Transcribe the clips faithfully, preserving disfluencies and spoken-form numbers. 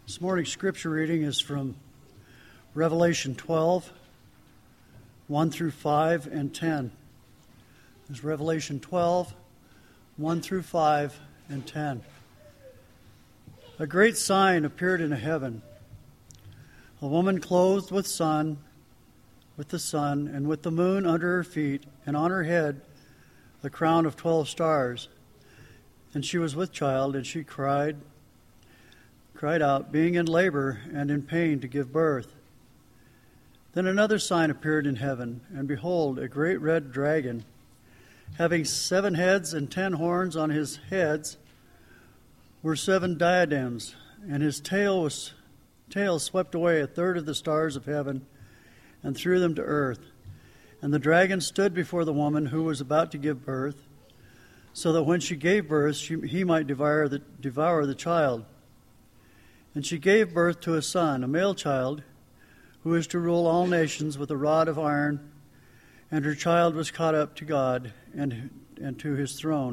This morning's scripture reading is from Revelation twelve, one through five and ten. It's Revelation twelve, one through five and ten. A great sign appeared in heaven. A woman clothed with sun, with the sun, and with the moon under her feet, and on her head the crown of twelve stars. And she was with child, and she cried, cried out, being in labor and in pain to give birth. Then another sign appeared in heaven, and behold, a great red dragon, having seven heads and ten horns on his heads, were seven diadems, and his tail was tail swept away a third of the stars of heaven and threw them to earth. And the dragon stood before the woman who was about to give birth, so that when she gave birth, she, he might devour the, devour the child. And she gave birth to a son, a male child, who is to rule all nations with a rod of iron, and her child was caught up to God and, and to his throne.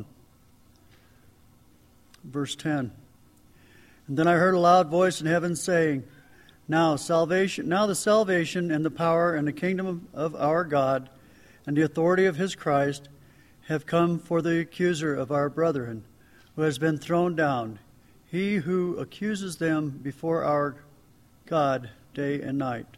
Verse ten. And then I heard a loud voice in heaven saying, Now salvation, now the salvation and the power and the kingdom of our God and the authority of his Christ have come, for the accuser of our brethren, who has been thrown down, he who accuses them before our God day and night.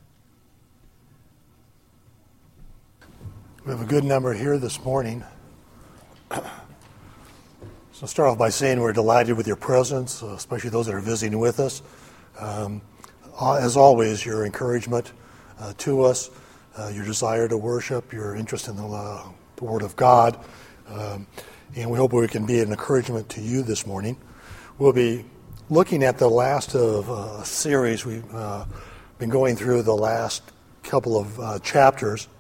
We have a good number here this morning. So I'll start off by saying we're delighted with your presence, especially those that are visiting with us. Um, as always, your encouragement uh, to us, uh, your desire to worship, your interest in the, uh, the Word of God, um, and we hope we can be an encouragement to you this morning. We'll be looking at the last of a series. We've uh, been going through the last couple of uh, chapters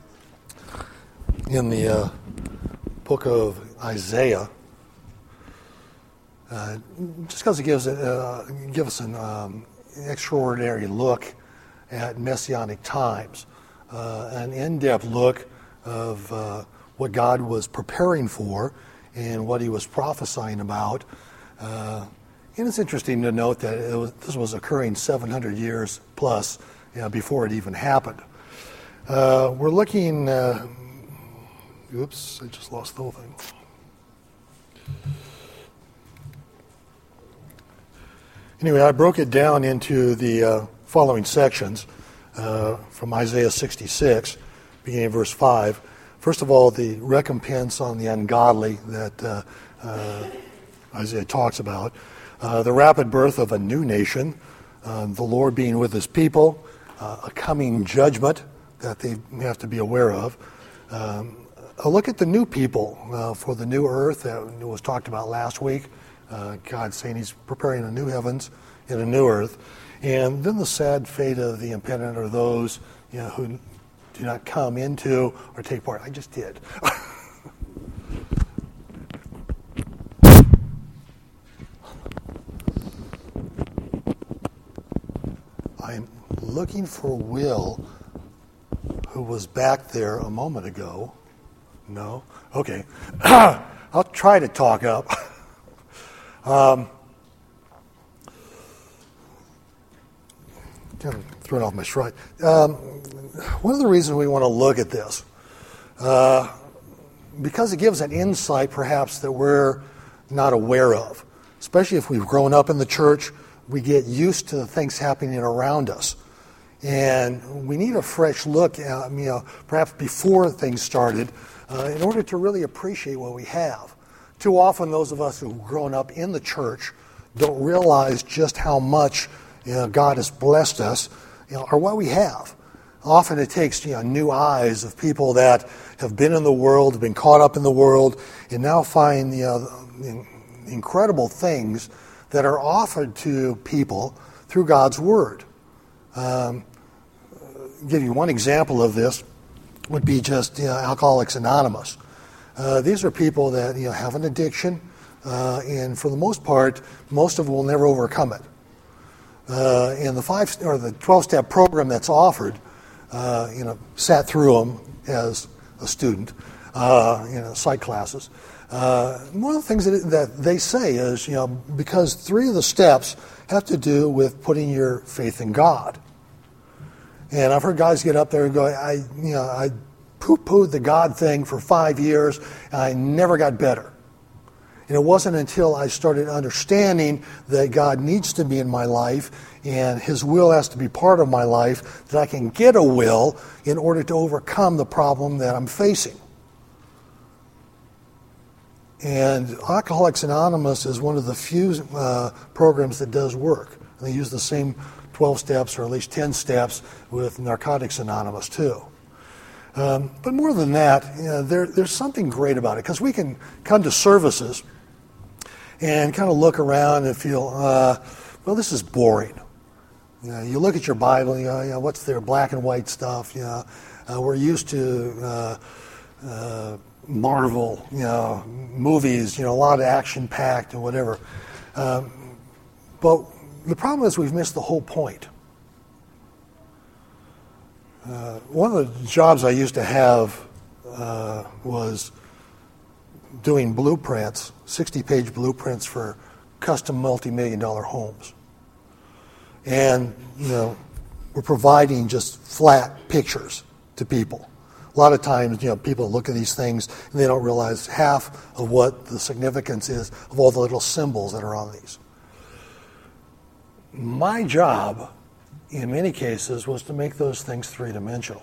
in the uh, book of Isaiah, uh, just because it gives, uh, give us an um, extraordinary look at Messianic times, uh, an in-depth look of uh, what God was preparing for and what he was prophesying about. Uh, and it's interesting to note that it was, this was occurring seven hundred years plus you know, before it even happened. Uh, we're looking... Uh, oops, I just lost the whole thing. Anyway, I broke it down into the uh, following sections uh, from Isaiah sixty-six, beginning of verse five. First of all, the recompense on the ungodly that uh, uh, Isaiah talks about. Uh, the rapid birth of a new nation, uh, the Lord being with his people, uh, a coming judgment that they have to be aware of. Um, a look at the new people uh, for the new earth that was talked about last week. Uh, God saying he's preparing a new heavens and a new earth. And then the sad fate of the impenitent, or those you know, who do not come into or take part. I just did. I'm looking for Will, who was back there a moment ago. No? Okay. I'll try to talk up. um, kind of thrown off my stride. Um, one of the reasons we want to look at this, uh, because it gives an insight perhaps that we're not aware of. Especially if we've grown up in the church, we get used to the things happening around us. And we need a fresh look at, you know, perhaps before things started, uh, in order to really appreciate what we have. Too often, those of us who've grown up in the church don't realize just how much you know, God has blessed us, you know, or what we have. Often it takes you know, new eyes of people that have been in the world, have been caught up in the world, and now find you know, incredible things that are offered to people through God's Word. Um, give you one example of this would be just you know, Alcoholics Anonymous. Uh, these are people that you know, have an addiction, uh, and for the most part, most of them will never overcome it. Uh, and the five or the twelve-step program that's offered, uh, you know, sat through them as a student, uh, you know, psych classes. Uh, one of the things that, that they say is, you know, because three of the steps have to do with putting your faith in God. And I've heard guys get up there and go, I, you know, I poo-pooed the God thing for five years, and I never got better. And it wasn't until I started understanding that God needs to be in my life and His will has to be part of my life that I can get a will in order to overcome the problem that I'm facing. And Alcoholics Anonymous is one of the few uh, programs that does work. And they use the same twelve steps or at least ten steps with Narcotics Anonymous too. Um, but more than that, you know, there, there's something great about it because we can come to services and kind of look around and feel, uh, well, this is boring. You know, you look at your Bible, you know, you know what's there, black and white stuff. You know, uh, we're used to uh, uh, Marvel, you know, movies, you know, a lot of action-packed and whatever. Um, but the problem is we've missed the whole point. Uh, one of the jobs I used to have uh, was doing blueprints, sixty-page blueprints for custom multi-million dollar homes. And, you know, we're providing just flat pictures to people. A lot of times, you know, people look at these things and they don't realize half of what the significance is of all the little symbols that are on these. My job, in many cases, was to make those things three-dimensional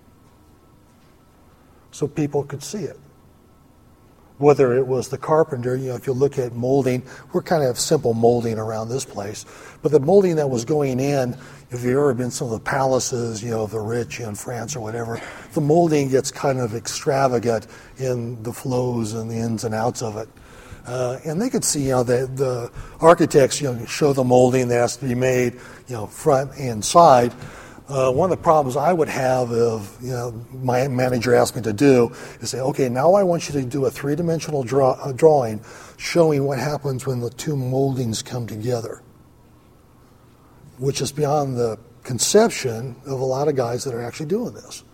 so people could see it. Whether it was the carpenter, you know, if you look at molding, we're kind of simple molding around this place, but the molding that was going in, if you've ever been to some of the palaces, you know, of the rich in France or whatever, the molding gets kind of extravagant in the flows and the ins and outs of it. Uh, and they could see, you know, the, the architects, you know, show the molding that has to be made, you know, front and side. Uh, one of the problems I would have if, you know, my manager asked me to do is say, okay, now I want you to do a three-dimensional draw, uh, drawing showing what happens when the two moldings come together, which is beyond the conception of a lot of guys that are actually doing this.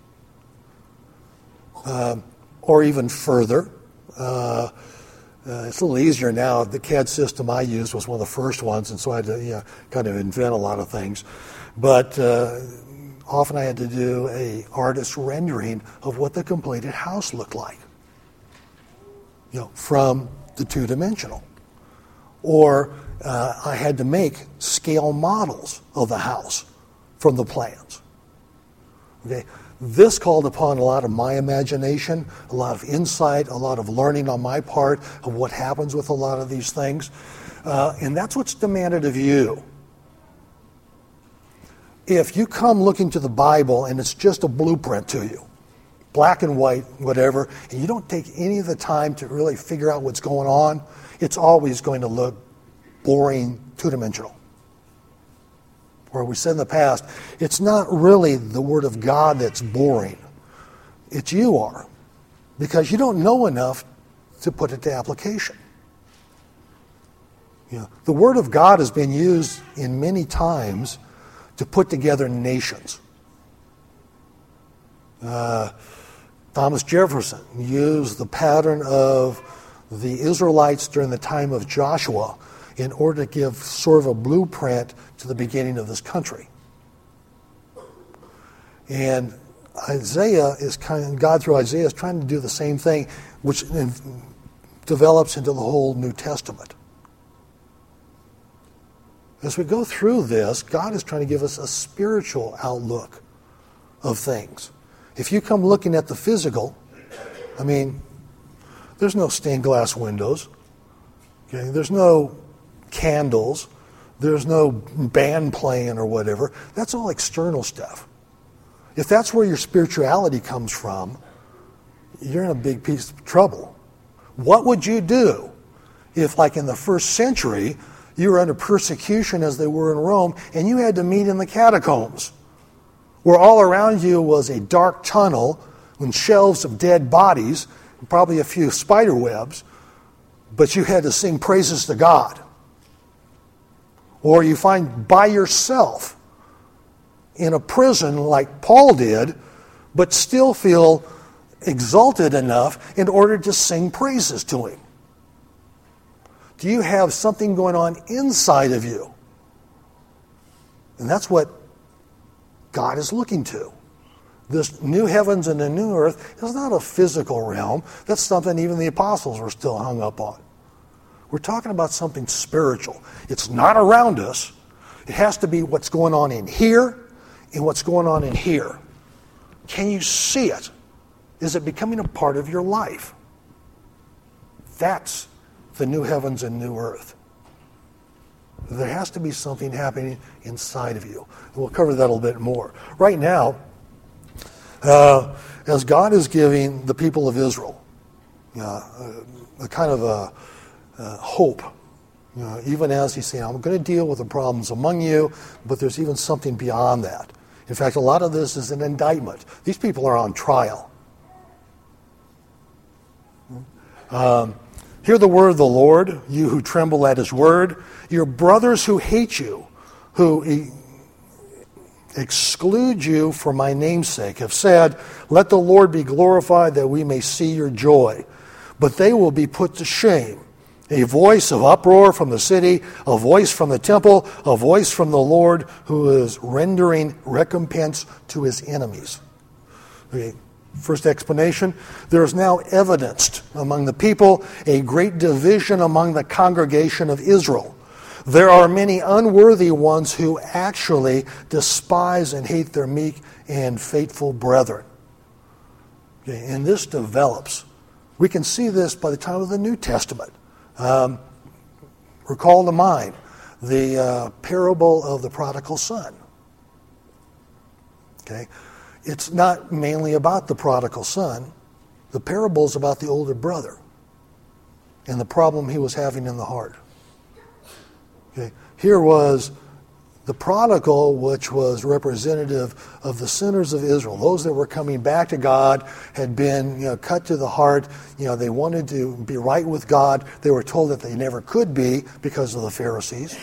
Um, or even further, uh, Uh, it's a little easier now. The C A D system I used was one of the first ones, and so I had to, you know, kind of invent a lot of things. But uh, often I had to do a artist's rendering of what the completed house looked like, you know, from the two-dimensional. Or uh, I had to make scale models of the house from the plans. Okay. This called upon a lot of my imagination, a lot of insight, a lot of learning on my part of what happens with a lot of these things. Uh, and that's what's demanded of you. If you come looking to the Bible and it's just a blueprint to you, black and white, whatever, and you don't take any of the time to really figure out what's going on, it's always going to look boring, two-dimensional. Or we said in the past, it's not really the Word of God that's boring. It's you are. Because you don't know enough to put it to application. You know, the Word of God has been used in many times to put together nations. Uh, Thomas Jefferson used the pattern of the Israelites during the time of Joshua in order to give sort of a blueprint to the beginning of this country. And Isaiah is kind of, God through Isaiah is trying to do the same thing, which develops into the whole New Testament. As we go through this, God is trying to give us a spiritual outlook of things. If you come looking at the physical, I mean, there's no stained glass windows. Okay? There's no candles. There's no band playing or whatever. That's all external stuff. If that's where your spirituality comes from, you're in a big piece of trouble. What would you do if, like in the first century, you were under persecution as they were in Rome, and you had to meet in the catacombs, where all around you was a dark tunnel with shelves of dead bodies, and probably a few spider webs, but you had to sing praises to God? Or you find by yourself in a prison like Paul did, but still feel exalted enough in order to sing praises to him? Do you have something going on inside of you? And that's what God is looking to. This new heavens and the new earth is not a physical realm. That's something even the apostles were still hung up on. We're talking about something spiritual. It's not around us. It has to be what's going on in here and what's going on in here. Can you see it? Is it becoming a part of your life? That's the new heavens and new earth. There has to be something happening inside of you. And we'll cover that a little bit more. Right now, uh, as God is giving the people of Israel uh, a, a kind of a, a hope, you know, even as he's saying, I'm going to deal with the problems among you, but there's even something beyond that. In fact, a lot of this is an indictment. These people are on trial. Um, Hear the word of the Lord, you who tremble at his word. Your brothers who hate you, who e- exclude you for my name's sake, have said, let the Lord be glorified that we may see your joy. But they will be put to shame. A voice of uproar from the city, a voice from the temple, a voice from the Lord who is rendering recompense to his enemies. Okay. First explanation, there is now evidenced among the people a great division among the congregation of Israel. There are many unworthy ones who actually despise and hate their meek and faithful brethren. Okay, and this develops. We can see this by the time of the New Testament. Um, recall to mind the uh, parable of the prodigal son. Okay. It's not mainly about the prodigal son. The parable is about the older brother and the problem he was having in the heart. Okay. Here was the prodigal, which was representative of the sinners of Israel. Those that were coming back to God had been, you know, cut to the heart. You know, they wanted to be right with God. They were told that they never could be because of the Pharisees.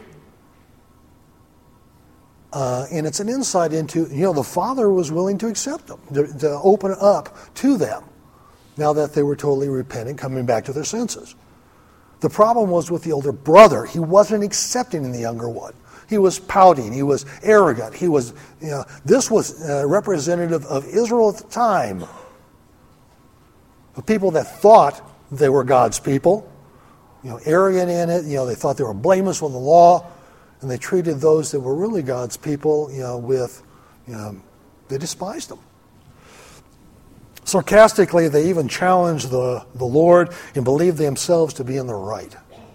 Uh, and it's an insight into, you know, the father was willing to accept them, to, to open up to them, now that they were totally repentant, coming back to their senses. The problem was with the older brother. He wasn't accepting the younger one. He was pouting. He was arrogant. He was, you know, this was uh, representative of Israel at the time. The people that thought they were God's people, you know, arrogant in it. You know, they thought they were blameless with the law. And they treated those that were really God's people, you know, with, you know, they despised them. Sarcastically, they even challenged the, the Lord and believed themselves to be in the right.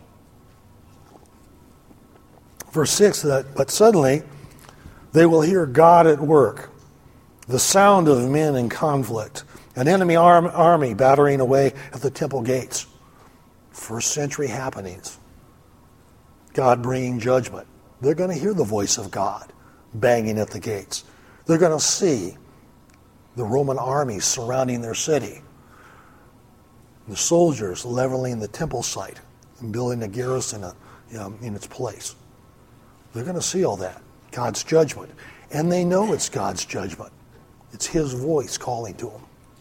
Verse six, that, but suddenly they will hear God at work, the sound of men in conflict, an enemy arm, army battering away at the temple gates. First century happenings. God bringing judgment. They're going to hear the voice of God banging at the gates. They're going to see the Roman army surrounding their city. The soldiers leveling the temple site and building a garrison you know, in its place. They're going to see all that. God's judgment. And they know it's God's judgment. It's his voice calling to them.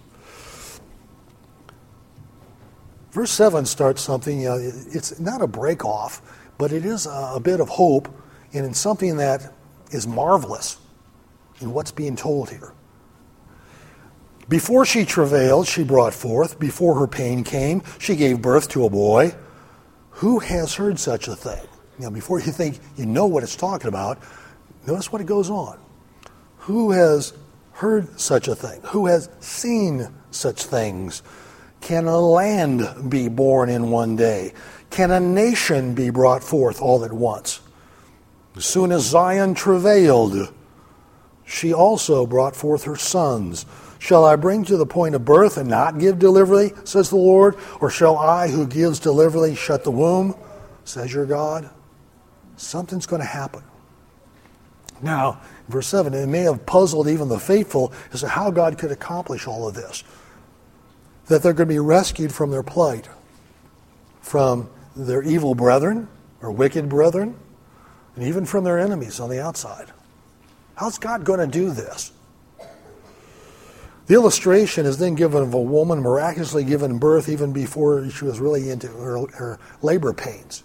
Verse seven starts something, you know, it's not a break off, but it is a, a bit of hope, and in something that is marvelous in what's being told here. Before she travailed, she brought forth. Before her pain came, she gave birth to a boy. Who has heard such a thing? You know, before you think you know what it's talking about, notice what it goes on. Who has heard such a thing? Who has seen such things? Can a land be born in one day? Can a nation be brought forth all at once? As soon as Zion travailed, she also brought forth her sons. Shall I bring to the point of birth and not give delivery, says the Lord? Or shall I, who gives delivery, shut the womb, says your God? Something's going to happen. Now, verse seven, it may have puzzled even the faithful as to how God could accomplish all of this. That they're going to be rescued from their plight, from their evil brethren or wicked brethren, and even from their enemies on the outside. How's God going to do this? The illustration is then given of a woman miraculously given birth even before she was really into her, her labor pains.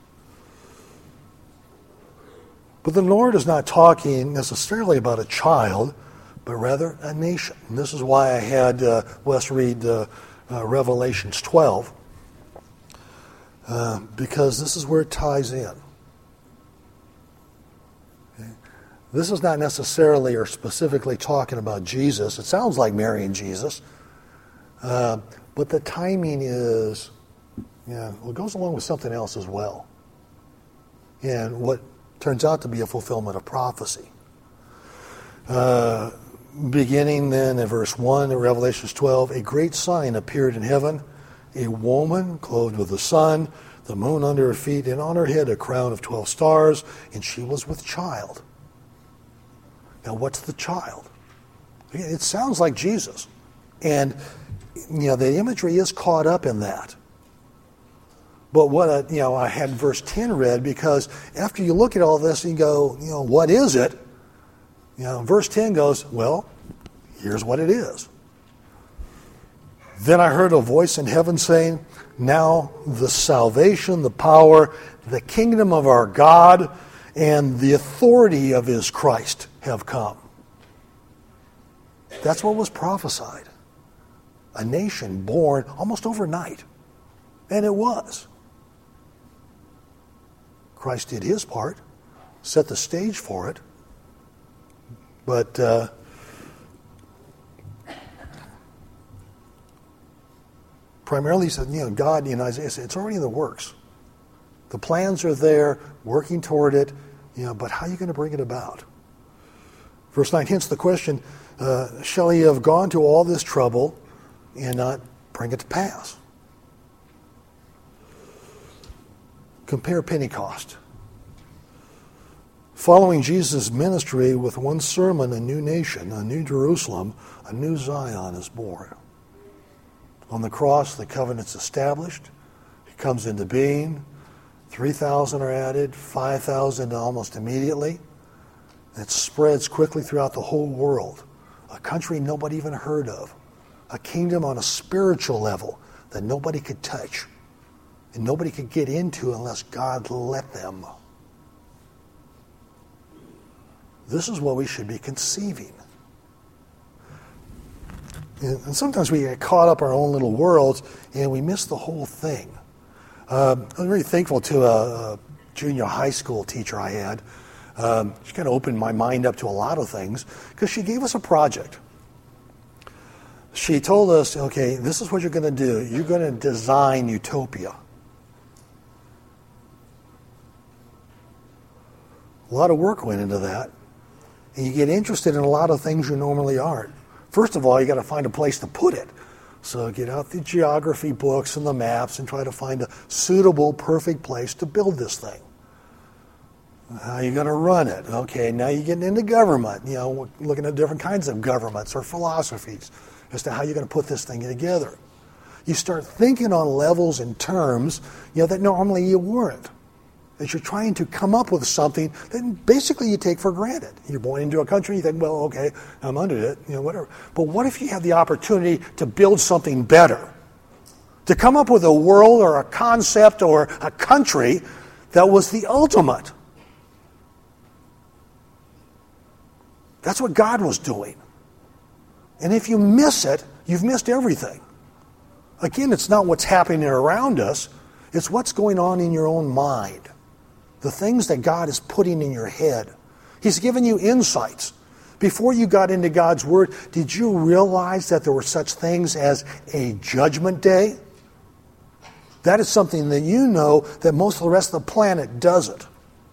But the Lord is not talking necessarily about a child, but rather a nation. And this is why I had uh, Wes read uh, uh, Revelations twelve, uh, because this is where it ties in. Okay? This is not necessarily or specifically talking about Jesus. It sounds like Mary and Jesus, uh, but the timing is, yeah, well, it goes along with something else as well. And what turns out to be a fulfillment of prophecy. Uh, beginning then in verse one of Revelations twelve, a great sign appeared in heaven, a woman clothed with the sun, the moon under her feet, and on her head a crown of twelve stars, and she was with child. Now what's the child? It sounds like Jesus. And you know, the imagery is caught up in that. But what a, you know, I had verse ten read, because after you look at all this and you go, you know, what is it? You know, verse ten goes, well, here's what it is. Then I heard a voice in heaven saying, now the salvation, the power, the kingdom of our God, and the authority of his Christ have come. That's what was prophesied. A nation born almost overnight. And it was. Christ did his part, set the stage for it. But uh, primarily, he said, you know, God, in Isaiah said, it's already in the works. The plans are there, working toward it, you know, but how are you going to bring it about? Verse nine, hence the question, uh, shall he have gone to all this trouble and not bring it to pass? Compare Pentecost. Following Jesus' ministry with one sermon, a new nation, a new Jerusalem, a new Zion is born. On the cross, the covenant's established. It comes into being. three thousand are added, five thousand almost immediately. It spreads quickly throughout the whole world. A country nobody even heard of. A kingdom on a spiritual level that nobody could touch. And nobody could get into unless God let them. This is what we should be conceiving. And sometimes we get caught up in our own little worlds and we miss the whole thing. Um, I'm very thankful to a, a junior high school teacher I had. Um, she kind of opened my mind up to a lot of things because she gave us a project. She told us, okay, this is what you're going to do. You're going to design utopia. A lot of work went into that. And you get interested in a lot of things you normally aren't. First of all, you got to find a place to put it. So get out the geography books and the maps and try to find a suitable, perfect place to build this thing. How are you going to run it? Okay, now you're getting into government, you know, looking at different kinds of governments or philosophies as to how you're going to put this thing together. You start thinking on levels and terms, you know, that normally you weren't. As you're trying to come up with something that basically you take for granted. You're born into a country, you think, well, okay, I'm under it, you know, whatever. But what if you have the opportunity to build something better? To come up with a world or a concept or a country that was the ultimate. That's what God was doing. And if you miss it, you've missed everything. Again, it's not what's happening around us. It's what's going on in your own mind. The things that God is putting in your head. He's given you insights. Before you got into God's Word, did you realize that there were such things as a judgment day? That is something that you know that most of the rest of the planet doesn't.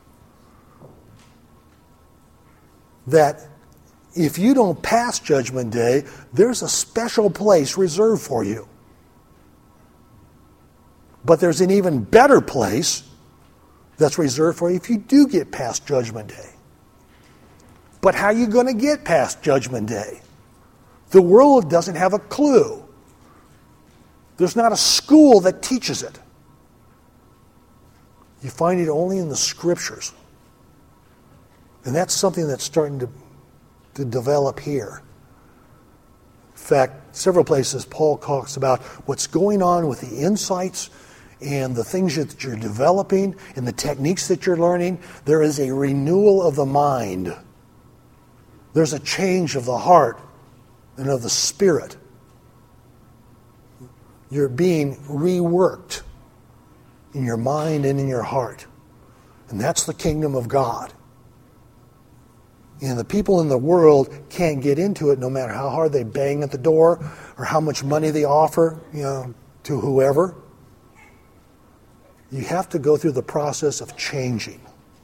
That if you don't pass Judgment Day, there's a special place reserved for you. But there's an even better place that's reserved for you if you do get past Judgment Day. But how are you going to get past Judgment Day? The world doesn't have a clue. There's not a school that teaches it. You find it only in the Scriptures. And that's something that's starting to, to develop here. fact, several places Paul talks about what's going on with the insights and the things that you're developing and the techniques that you're learning. There is a renewal of the mind. There's a change of the heart and of the spirit. You're being reworked in your mind and in your heart. And that's the kingdom of God. And the people in the world can't get into it no matter how hard they bang at the door or how much money they offer, you know, to whoever. You have to go through the process of changing.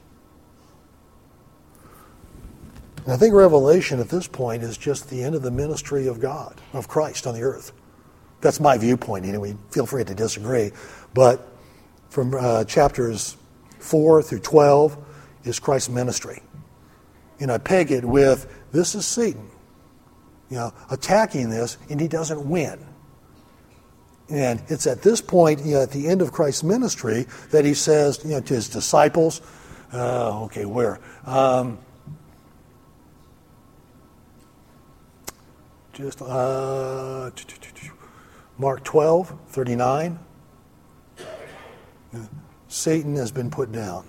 And I think Revelation at this point is just the end of the ministry of God, of Christ on the earth. That's my viewpoint anyway. Feel free to disagree. But from uh, chapters four through twelve is Christ's ministry. And I peg it with, this is Satan, you know, attacking this, and he doesn't win. And it's at this point, you know, at the end of Christ's ministry, that he says, you know, to his disciples, uh, okay, where? Um, just uh, Mark twelve, thirty-nine. Satan has been put down.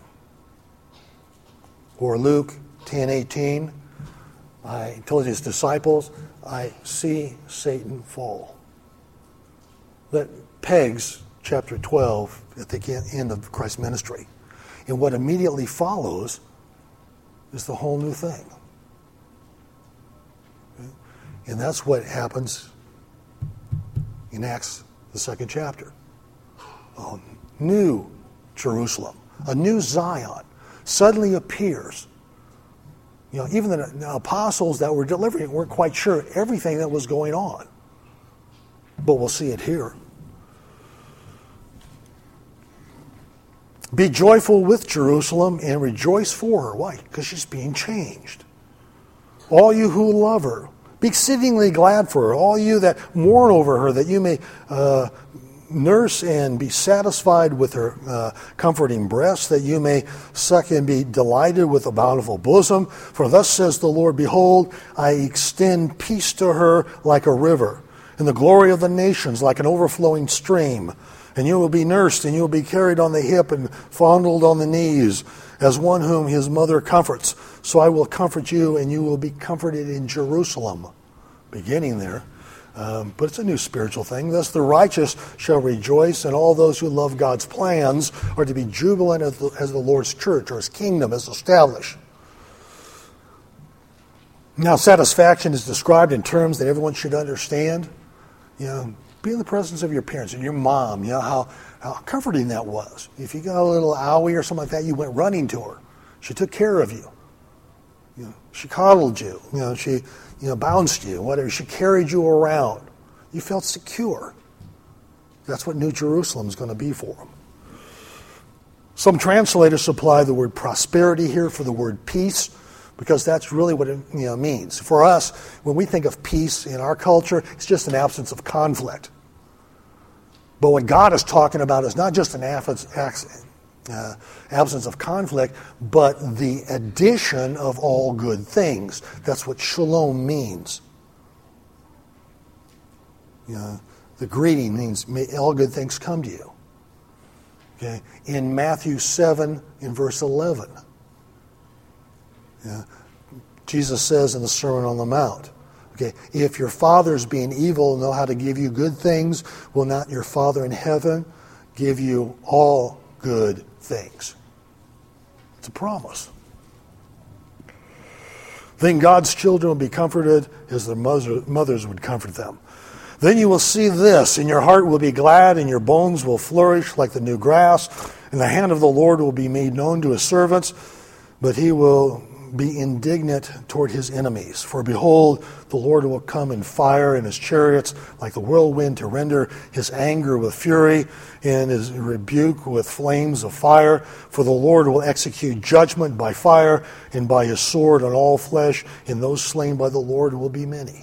Or Luke ten eighteen, I told his disciples, I see Satan fall. That pegs chapter twelve at the end of Christ's ministry. And what immediately follows is the whole new thing. And that's what happens in Acts, the second chapter. A new Jerusalem, a new Zion, suddenly appears. You know, even the apostles that were delivering weren't quite sure everything that was going on. But we'll see it here. Be joyful with Jerusalem and rejoice for her. Why? Because she's being changed. All you who love her, be exceedingly glad for her. All you that mourn over her, that you may uh, nurse and be satisfied with her uh, comforting breasts, that you may suck and be delighted with a bountiful bosom. For thus says the Lord, behold, I extend peace to her like a river, and the glory of the nations like an overflowing stream. And you will be nursed, and you will be carried on the hip and fondled on the knees, as one whom his mother comforts. So I will comfort you, and you will be comforted in Jerusalem. Beginning there. Um, but it's a new spiritual thing. Thus the righteous shall rejoice, and all those who love God's plans are to be jubilant as the, as the Lord's church, or his kingdom is established. Now, satisfaction is described in terms that everyone should understand. You know, be in the presence of your parents and your mom. You know how, how comforting that was. If you got a little owie or something like that, you went running to her. She took care of you. You know, she coddled you. You know, she you know bounced you. Whatever. She carried you around. You felt secure. That's what New Jerusalem is going to be for them. Some translators supply the word prosperity here for the word peace, because that's really what it you know, means. For us, when we think of peace in our culture, it's just an absence of conflict. But what God is talking about is not just an absence, uh, absence of conflict, but the addition of all good things. That's what shalom means. You know, the greeting means, may all good things come to you. Okay? In Matthew seven, in verse eleven, yeah, Jesus says in the Sermon on the Mount, okay, if your fathers being evil know how to give you good things, will not your Father in heaven give you all good things? It's a promise. Then God's children will be comforted as their mothers would comfort them. Then you will see this, and your heart will be glad, and your bones will flourish like the new grass, and the hand of the Lord will be made known to his servants, but he will be indignant toward his enemies. For behold, the Lord will come in fire, and his chariots like the whirlwind, to render his anger with fury and his rebuke with flames of fire. For the Lord will execute judgment by fire and by his sword on all flesh, and those slain by the Lord will be many.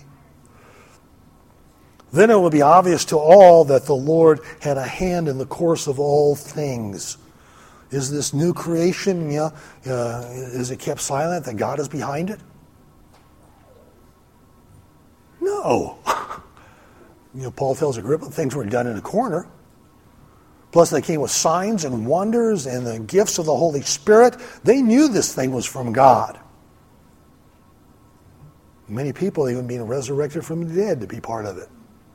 Then it will be obvious to all that the Lord had a hand in the course of all things. Is this new creation, you know, uh, is it kept silent that God is behind it? No. you know, Paul tells Agrippa things were done in a corner. Plus they came with signs and wonders and the gifts of the Holy Spirit. They knew this thing was from God. Many people even being resurrected from the dead to be part of it.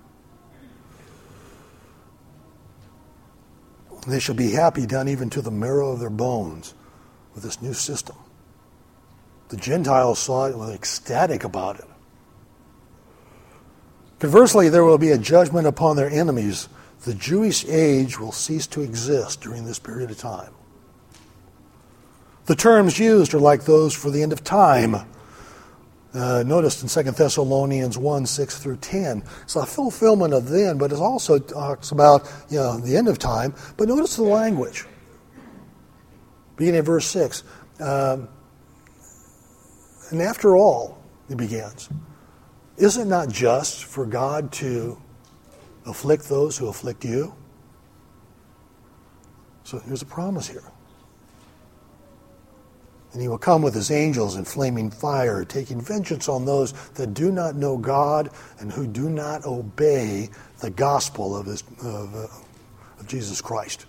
They shall be happy down even to the marrow of their bones with this new system. The Gentiles saw it and were ecstatic about it. Conversely, there will be a judgment upon their enemies. The Jewish age will cease to exist during this period of time. The terms used are like those for the end of time. Uh, noticed in Second Thessalonians one, six through ten. It's a fulfillment of then, but it also talks about, you know, the end of time. But notice the language. Beginning at verse six. Um, and after all, it begins, is it not just for God to afflict those who afflict you? So here's a promise here. And he will come with his angels in flaming fire, taking vengeance on those that do not know God and who do not obey the gospel of, his, of, uh, of Jesus Christ.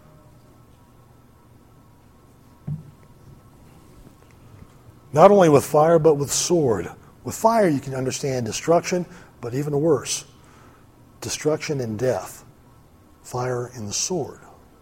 Not only with fire, but with sword. With fire you can understand destruction, but even worse, destruction and death. Fire and the sword.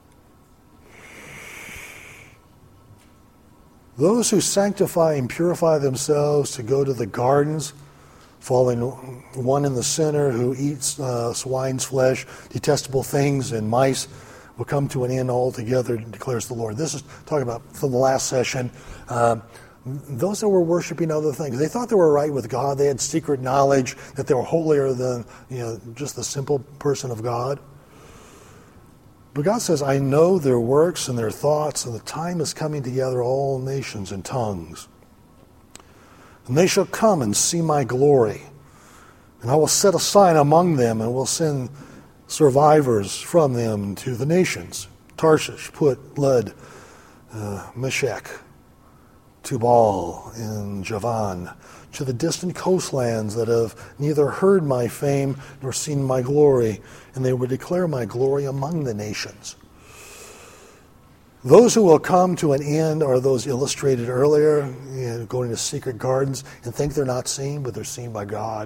Those who sanctify and purify themselves to go to the gardens, falling one in the center who eats uh, swine's flesh, detestable things, and mice, will come to an end altogether, declares the Lord. This is talking about from the last session. Uh, those that were worshiping other things, they thought they were right with God. They had secret knowledge that they were holier than, you know, just the simple person of God. But God says, I know their works and their thoughts, and the time is coming together, all nations and tongues. And they shall come and see my glory. And I will set a sign among them, and will send survivors from them to the nations. Tarshish, Put, Lud, uh, Meshech, Tubal, and Javan, to the distant coastlands that have neither heard my fame nor seen my glory, and they will declare my glory among the nations. Those who will come to an end are those illustrated earlier, you know, going to secret gardens and think they're not seen, but they're seen by God.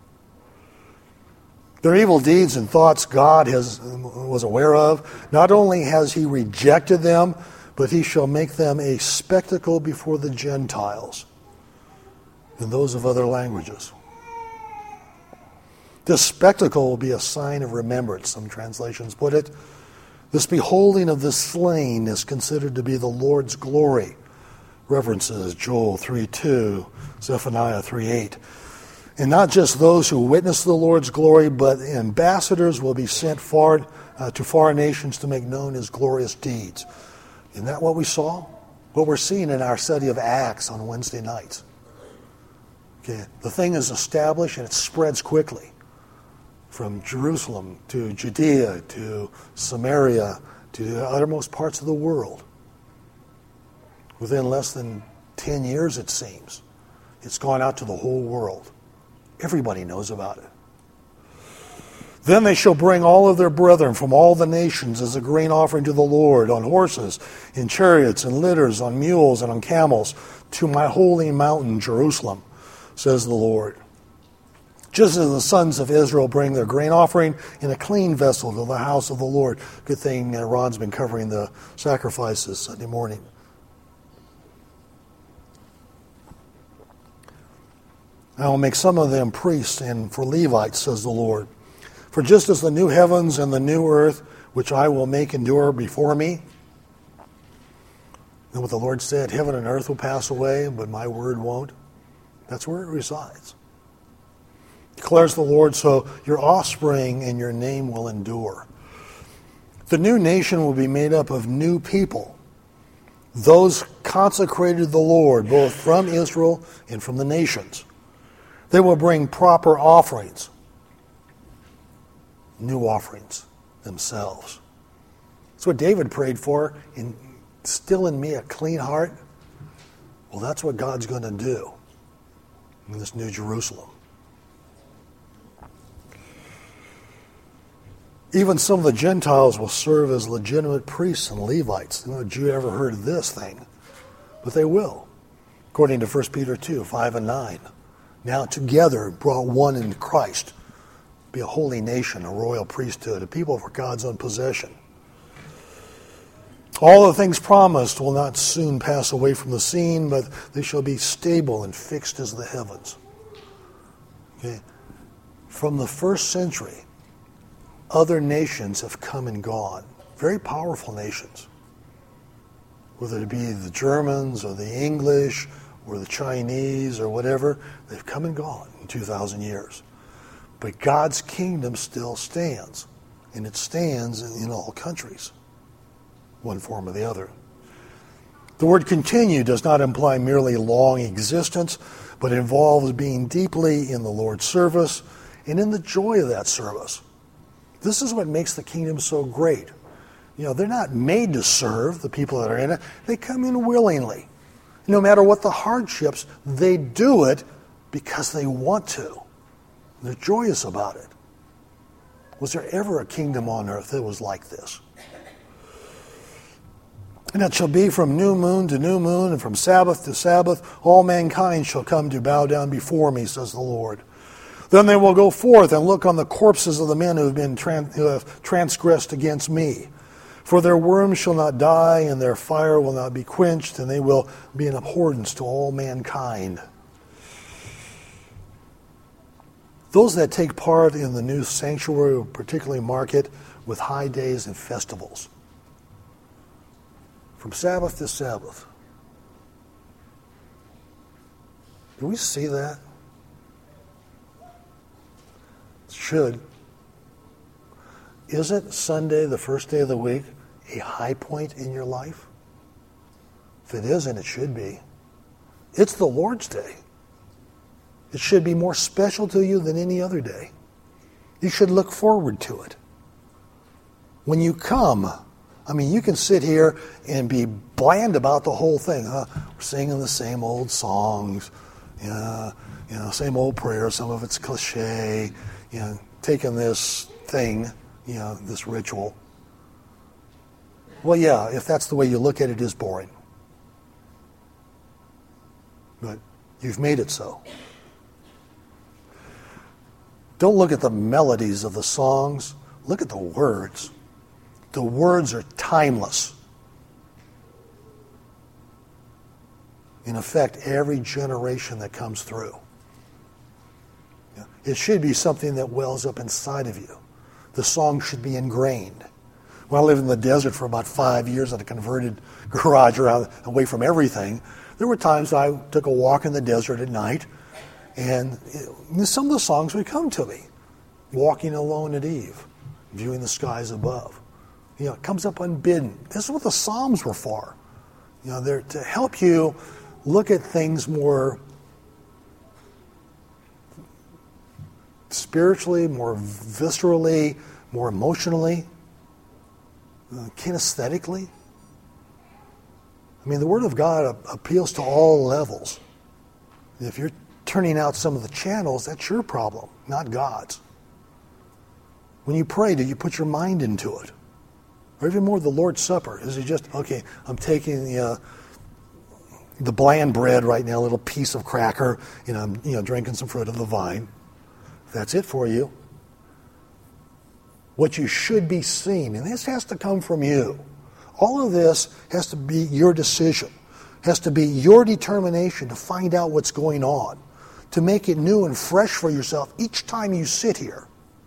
Their evil deeds and thoughts God has was aware of. Not only has he rejected them, but he shall make them a spectacle before the Gentiles and those of other languages. This spectacle will be a sign of remembrance, some translations put it. This beholding of the slain is considered to be the Lord's glory. References Joel three two, Zephaniah three eight. And not just those who witness the Lord's glory, but ambassadors will be sent far uh, to foreign nations to make known his glorious deeds. Isn't that what we saw? What we're seeing in our study of Acts on Wednesday nights. Okay, the thing is established and it spreads quickly. From Jerusalem to Judea to Samaria to the uttermost parts of the world. Within less than ten years, it seems, it's gone out to the whole world. Everybody knows about it. Then they shall bring all of their brethren from all the nations as a grain offering to the Lord on horses, in chariots and litters, on mules and on camels, to my holy mountain Jerusalem, says the Lord. Just as the sons of Israel bring their grain offering in a clean vessel to the house of the Lord. Good thing uh, Ron's been covering the sacrifices Sunday morning. I will make some of them priests and for Levites, says the Lord. For just as the new heavens and the new earth, which I will make endure before me. And what the Lord said, heaven and earth will pass away, but my word won't. That's where it resides. Declares the Lord, so your offspring and your name will endure. The new nation will be made up of new people. Those consecrated to the Lord, both from Israel and from the nations. They will bring proper offerings. New offerings themselves. That's what David prayed for. Instill in me a clean heart. Well, that's what God's going to do in this new Jerusalem. Even some of the Gentiles will serve as legitimate priests and Levites. No Jew ever heard of this thing, but they will, according to First Peter two, five and nine. Now together brought one in Christ, be a holy nation, a royal priesthood, a people for God's own possession. All the things promised will not soon pass away from the scene, but they shall be stable and fixed as the heavens. Okay. From the first century, other nations have come and gone. Very powerful nations. Whether it be the Germans or the English or the Chinese or whatever, they've come and gone in two thousand years. But God's kingdom still stands, and it stands in all countries, one form or the other. The word continue does not imply merely long existence, but involves being deeply in the Lord's service and in the joy of that service. This is what makes the kingdom so great. You know, they're not made to serve the people that are in it. They come in willingly. No matter what the hardships, they do it because they want to. They're joyous about it. Was there ever a kingdom on earth that was like this? And it shall be from new moon to new moon, and from Sabbath to Sabbath, all mankind shall come to bow down before me, says the Lord. Then they will go forth and look on the corpses of the men who have been trans- who have transgressed against me. For their worms shall not die, and their fire will not be quenched, and they will be an abhorrence to all mankind. Those that take part in the new sanctuary will particularly mark it with high days and festivals. From Sabbath to Sabbath. Do we see that? Should. Isn't Sunday, the first day of the week, a high point in your life? If it isn't, it should be. It's the Lord's day. It should be more special to you than any other day. You should look forward to it. When you come, I mean, you can sit here and be bland about the whole thing. Huh? We're singing the same old songs, you know, you know, same old prayers. Some of it's cliche. You know, taking this thing, you know, this ritual. Well, yeah, if that's the way you look at it, it is boring. But you've made it so. Don't look at the melodies of the songs. Look at the words. The words are timeless. In effect, every generation that comes through. It should be something that wells up inside of you. The song should be ingrained. When I lived in the desert for about five years in a converted garage around, away from everything, there were times I took a walk in the desert at night, and it, some of the songs would come to me. Walking alone at eve, viewing the skies above. You know, it comes up unbidden. This is what the Psalms were for. You know, they're to help you look at things more spiritually, more viscerally, more emotionally, uh, kinesthetically. I mean, the Word of God appeals to all levels. If you're turning out some of the channels, that's your problem, not God's. When you pray, do you put your mind into it? Or even more, the Lord's Supper. Is it just, okay, I'm taking the, uh, the bland bread right now, a little piece of cracker, you know, I'm you know, drinking some fruit of the vine. That's it for you. What you should be seeing, and this has to come from you. All of this has to be your decision, has to be your determination to find out what's going on, to make it new and fresh for yourself each time you sit here.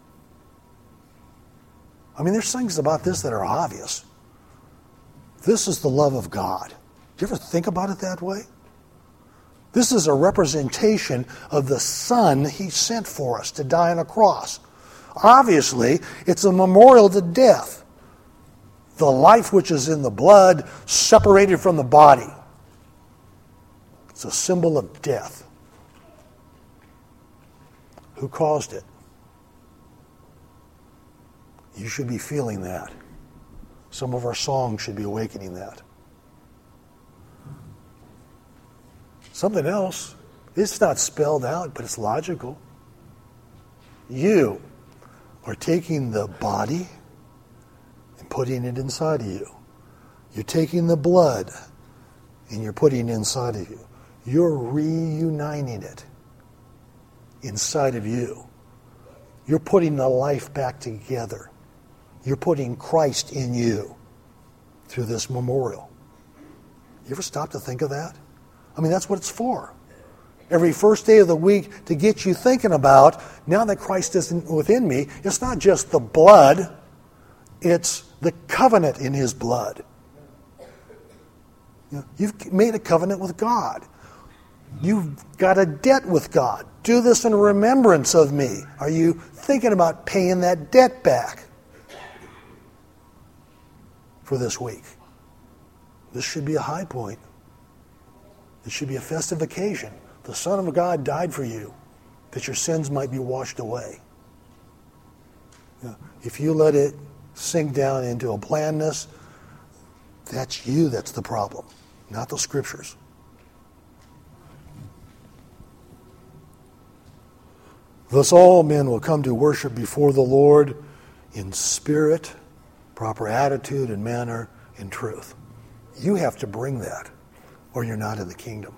I mean, there's things about this that are obvious. This is the love of God. Do you ever think about it that way? This is a representation of the Son He sent for us to die on a cross. Obviously, it's a memorial to death. The life which is in the blood separated from the body. It's a symbol of death. Who caused it? You should be feeling that. Some of our songs should be awakening that. Something else, it's not spelled out, but it's logical. You are taking the body and putting it inside of you. You're taking the blood and you're putting it inside of you. You're reuniting it inside of you. You're putting the life back together. You're putting Christ in you through this memorial. You ever stop to think of that? I mean, that's what it's for. Every first day of the week to get you thinking about, now that Christ is within me, it's not just the blood, it's the covenant in his blood. You know, you've made a covenant with God. You've got a debt with God. Do this in remembrance of me. Are you thinking about paying that debt back for this week? This should be a high point. It should be a festive occasion. The Son of God died for you, that your sins might be washed away. You know, if you let it sink down into a blandness, that's you that's the problem, not the Scriptures. Thus all men will come to worship before the Lord in spirit, proper attitude and manner, and truth. You have to bring that, or you're not in the kingdom.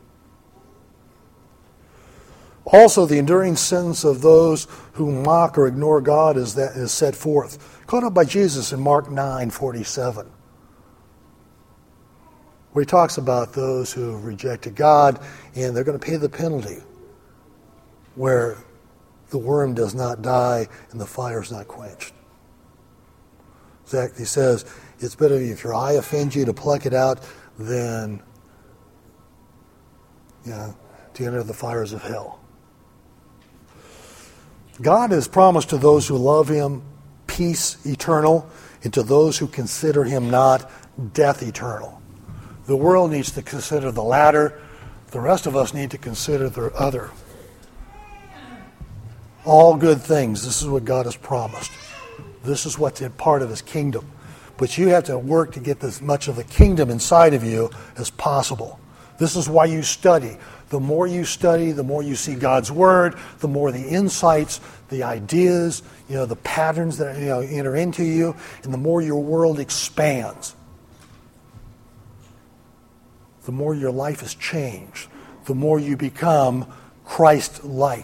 Also, the enduring sentence of those who mock or ignore God is, that, is set forth, caught up by Jesus in Mark nine forty-seven, where he talks about those who rejected God, and they're going to pay the penalty, where the worm does not die and the fire is not quenched. Zach, he says, it's better if your eye offends you to pluck it out than you know, to enter the fires of hell. God has promised to those who love him peace eternal, and to those who consider him not, death eternal. The world needs to consider the latter. The rest of us need to consider the other. All good things. This is what God has promised. This is what's a part of his kingdom. But you have to work to get as much of the kingdom inside of you as possible. This is why you study. The more you study, the more you see God's Word, the more the insights, the ideas, you know, the patterns that you know, enter into you, and the more your world expands. The more your life is changed. The more you become Christ-like.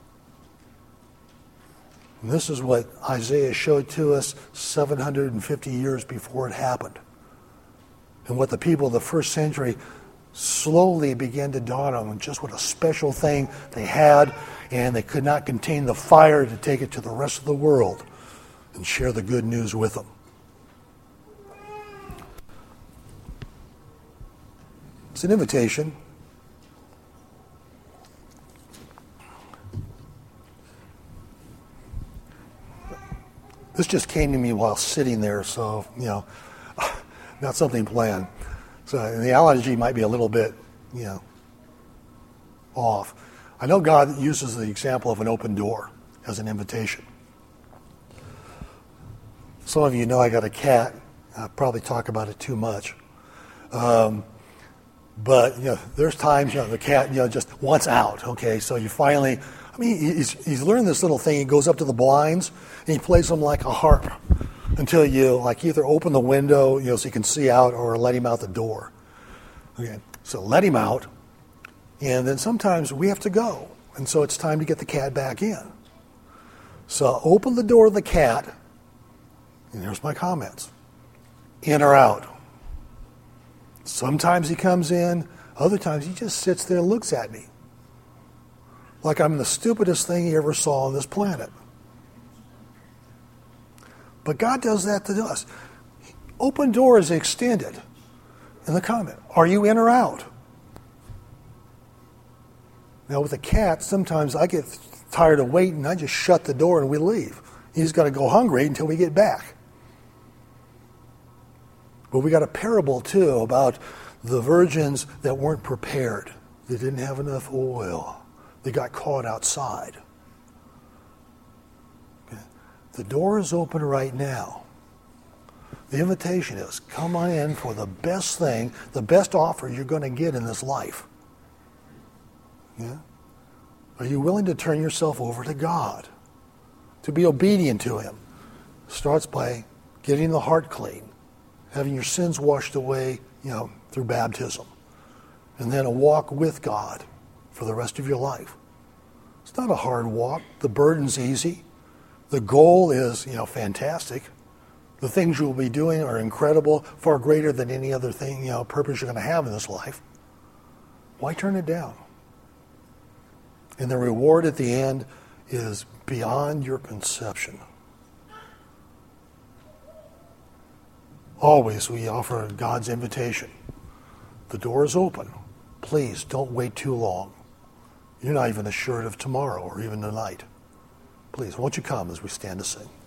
And this is what Isaiah showed to us seven hundred fifty years before it happened. And what the people of the first century slowly began to dawn on them, just what a special thing they had, and they could not contain the fire to take it to the rest of the world and share the good news with them. It's an invitation. This just came to me while sitting there, so, you know, not something planned. So the analogy might be a little bit, you know, off. I know God uses the example of an open door as an invitation. Some of you know I got a cat. I probably talk about it too much. Um, but, you know, there's times, you know, the cat, you know, just wants out, okay? So you finally... I mean, he's, he's learned this little thing. He goes up to the blinds, and he plays them like a harp until you, like, either open the window, you know, so you can see out, or let him out the door. Okay, so let him out, and then sometimes we have to go, and so it's time to get the cat back in. So open the door of the cat, and here's my comments. In or out? Sometimes he comes in, other times he just sits there and looks at me. Like I'm the stupidest thing he ever saw on this planet. But God does that to us. Open door is extended in the comment. Are you in or out? Now with a cat, sometimes I get tired of waiting. I just shut the door and we leave. He's got to go hungry until we get back. But we got a parable too about the virgins that weren't prepared. They didn't have enough oil. They got caught outside. Okay. The door is open right now. The invitation is, come on in for the best thing, the best offer you're going to get in this life. Yeah? Are you willing to turn yourself over to God? to be obedient to him starts by getting the heart clean, having your sins washed away, you know, through baptism, and then a walk with God for the rest of your life. It's not a hard walk. The burden's easy. The goal is, you know, fantastic. The things you will be doing are incredible, far greater than any other thing, you know, purpose you're going to have in this life. Why turn it down? And the reward at the end is beyond your conception. Always we offer God's invitation. The door is open. Please don't wait too long. You're not even assured of tomorrow or even tonight. Please, won't you come as we stand to sing?